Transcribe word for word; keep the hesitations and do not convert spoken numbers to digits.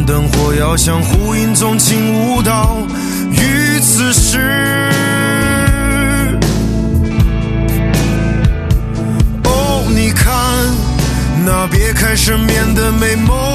灯火要相互映中请舞蹈于此时。哦，你看那别开生面的美梦